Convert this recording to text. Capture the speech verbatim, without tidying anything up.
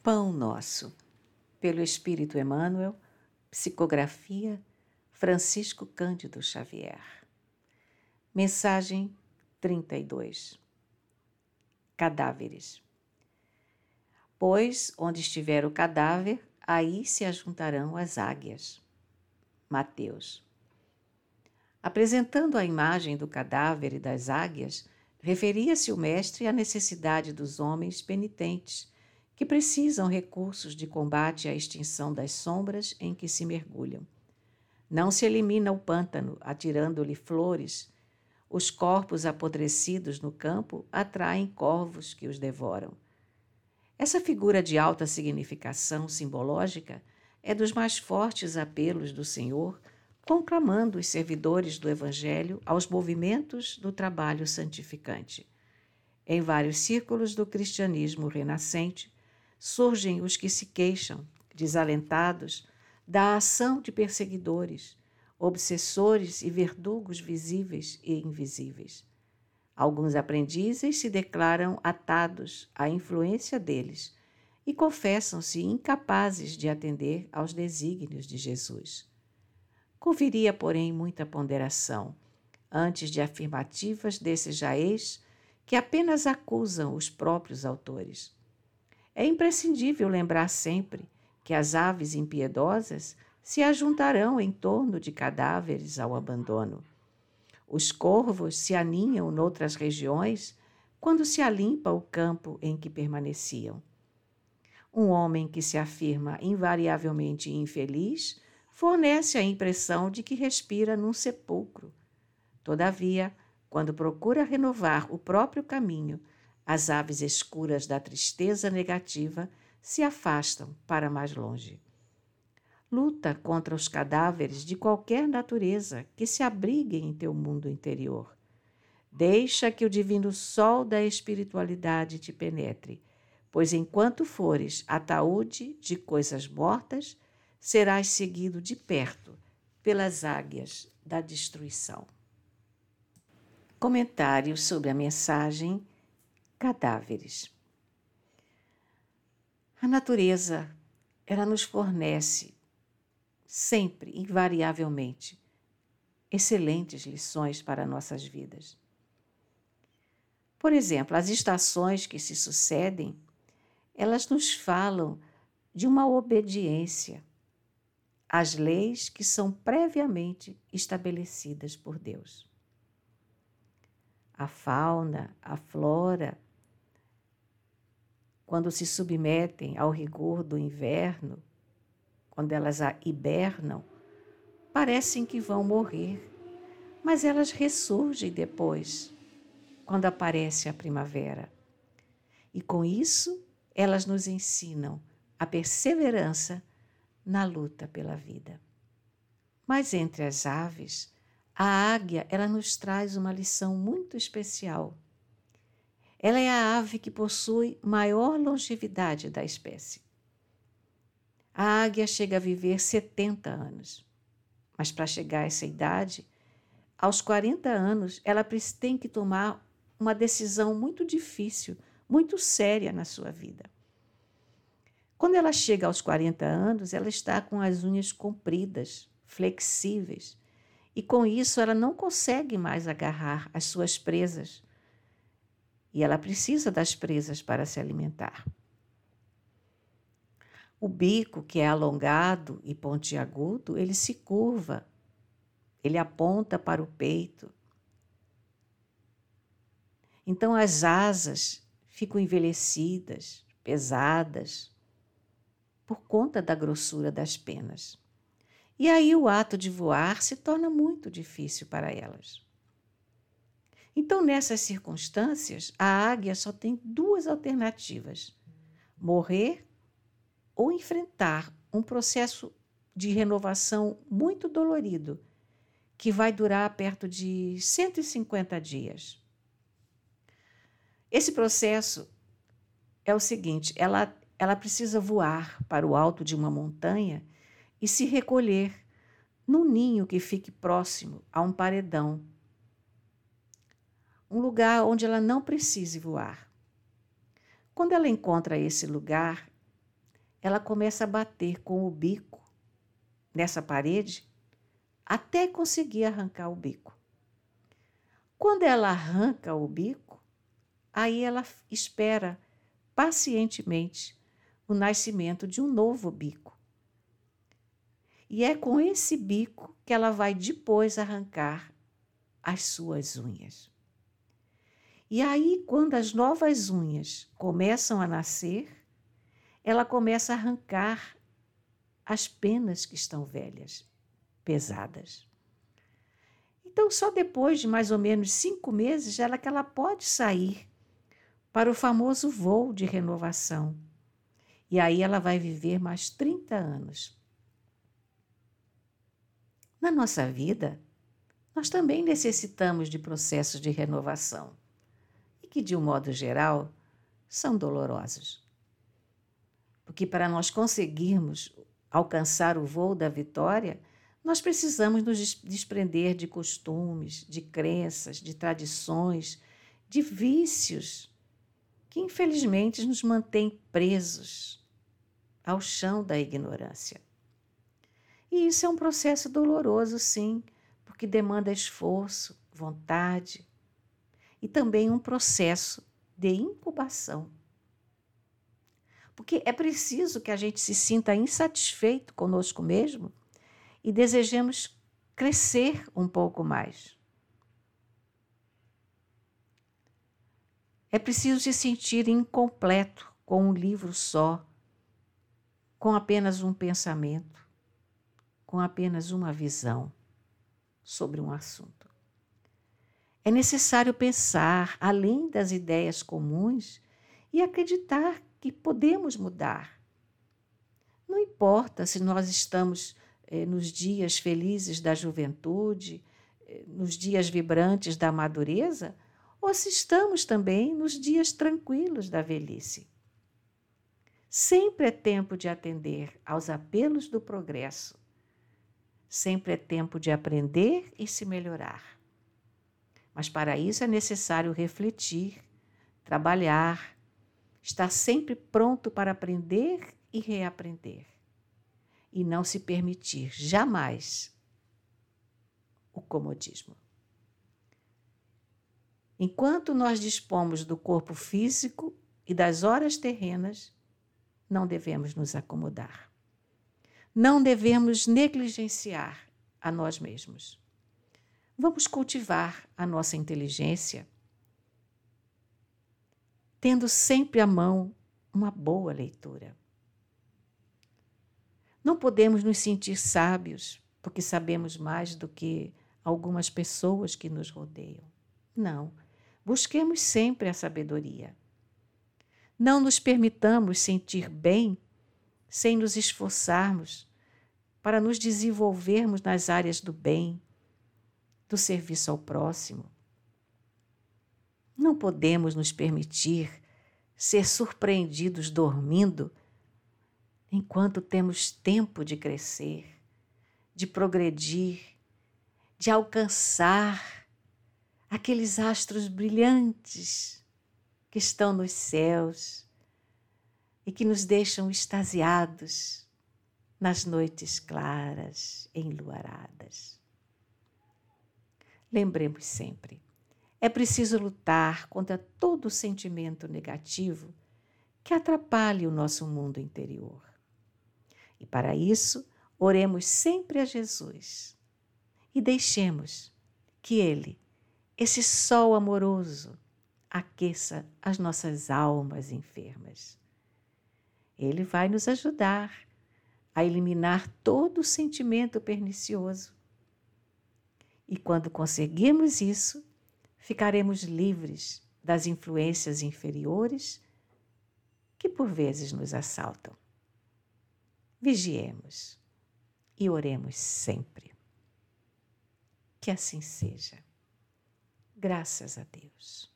Pão Nosso, pelo Espírito Emmanuel, psicografia Francisco Cândido Xavier. Mensagem trinta e dois. Cadáveres. Pois onde estiver o cadáver, aí se ajuntarão as águias. Mateus. Apresentando a imagem do cadáver e das águias, referia-se o mestre à necessidade dos homens penitentes, que precisam recursos de combate à extinção das sombras em que se mergulham. Não se elimina o pântano atirando-lhe flores. Os corpos apodrecidos no campo atraem corvos que os devoram. Essa figura de alta significação simbológica é dos mais fortes apelos do Senhor, conclamando os servidores do Evangelho aos movimentos do trabalho santificante. Em vários círculos do cristianismo renascente, surgem os que se queixam, desalentados, da ação de perseguidores, obsessores e verdugos visíveis e invisíveis. Alguns aprendizes se declaram atados à influência deles e confessam-se incapazes de atender aos desígnios de Jesus. Conviria, porém, muita ponderação, antes de afirmativas desses jaez que apenas acusam os próprios autores. É imprescindível lembrar sempre que as aves impiedosas se ajuntarão em torno de cadáveres ao abandono. Os corvos se aninham noutras regiões quando se alimpa o campo em que permaneciam. Um homem que se afirma invariavelmente infeliz fornece a impressão de que respira num sepulcro. Todavia, quando procura renovar o próprio caminho, as aves escuras da tristeza negativa se afastam para mais longe. Luta contra os cadáveres de qualquer natureza que se abriguem em teu mundo interior. Deixa que o divino sol da espiritualidade te penetre, pois enquanto fores ataúde de coisas mortas, serás seguido de perto pelas águias da destruição. Comentário sobre a mensagem Cadáveres. A natureza, ela nos fornece, sempre, invariavelmente, excelentes lições para nossas vidas. Por exemplo, as estações que se sucedem, elas nos falam de uma obediência às leis que são previamente estabelecidas por Deus. A fauna, a flora, quando se submetem ao rigor do inverno, quando elas hibernam, parecem que vão morrer, mas elas ressurgem depois, quando aparece a primavera. E com isso, elas nos ensinam a perseverança na luta pela vida. Mas entre as aves, a águia, ela nos traz uma lição muito especial. Ela é a ave que possui maior longevidade da espécie. A águia chega a viver setenta anos, mas para chegar a essa idade, aos quarenta anos, ela tem que tomar uma decisão muito difícil, muito séria na sua vida. Quando ela chega aos quarenta anos, ela está com as unhas compridas, flexíveis, e com isso ela não consegue mais agarrar as suas presas. E ela precisa das presas para se alimentar. O bico, que é alongado e pontiagudo, ele se curva, ele aponta para o peito. Então as asas ficam envelhecidas, pesadas, por conta da grossura das penas. E aí o ato de voar se torna muito difícil para elas. Então, nessas circunstâncias, a águia só tem duas alternativas: morrer ou enfrentar um processo de renovação muito dolorido, que vai durar perto de cento e cinquenta dias. Esse processo é o seguinte: ela, ela precisa voar para o alto de uma montanha e se recolher num ninho que fique próximo a um paredão, um lugar onde ela não precise voar. Quando ela encontra esse lugar, ela começa a bater com o bico nessa parede até conseguir arrancar o bico. Quando ela arranca o bico, aí ela espera pacientemente o nascimento de um novo bico. E é com esse bico que ela vai depois arrancar as suas unhas. E aí, quando as novas unhas começam a nascer, ela começa a arrancar as penas que estão velhas, pesadas. Então, só depois de mais ou menos cinco meses, ela que ela pode sair para o famoso voo de renovação. E aí ela vai viver mais trinta anos. Na nossa vida, nós também necessitamos de processos de renovação e que, de um modo geral, são dolorosos. Porque para nós conseguirmos alcançar o voo da vitória, nós precisamos nos desprender de costumes, de crenças, de tradições, de vícios que, infelizmente, nos mantêm presos ao chão da ignorância. E isso é um processo doloroso, sim, porque demanda esforço, vontade e também um processo de incubação. Porque é preciso que a gente se sinta insatisfeito conosco mesmo e desejemos crescer um pouco mais. É preciso se sentir incompleto com um livro só, com apenas um pensamento, com apenas uma visão sobre um assunto. É necessário pensar além das ideias comuns e acreditar que podemos mudar. Não importa se nós estamos eh, nos dias felizes da juventude, eh, nos dias vibrantes da madureza, ou se estamos também nos dias tranquilos da velhice. Sempre é tempo de atender aos apelos do progresso. Sempre é tempo de aprender e se melhorar. Mas para isso é necessário refletir, trabalhar, estar sempre pronto para aprender e reaprender. E não se permitir jamais o comodismo. Enquanto nós dispomos do corpo físico e das horas terrenas, não devemos nos acomodar. Não devemos negligenciar a nós mesmos. Vamos cultivar a nossa inteligência, tendo sempre à mão uma boa leitura. Não podemos nos sentir sábios porque sabemos mais do que algumas pessoas que nos rodeiam. Não, busquemos sempre a sabedoria. Não nos permitamos sentir bem sem nos esforçarmos para nos desenvolvermos nas áreas do bem, do serviço ao próximo. Não podemos nos permitir ser surpreendidos dormindo enquanto temos tempo de crescer, de progredir, de alcançar aqueles astros brilhantes que estão nos céus e que nos deixam extasiados nas noites claras, enluaradas. Lembremos sempre, é preciso lutar contra todo sentimento negativo que atrapalhe o nosso mundo interior. E para isso, oremos sempre a Jesus e deixemos que Ele, esse sol amoroso, aqueça as nossas almas enfermas. Ele vai nos ajudar a eliminar todo o sentimento pernicioso. E quando conseguirmos isso, ficaremos livres das influências inferiores que por vezes nos assaltam. Vigiemos e oremos sempre. Que assim seja. Graças a Deus.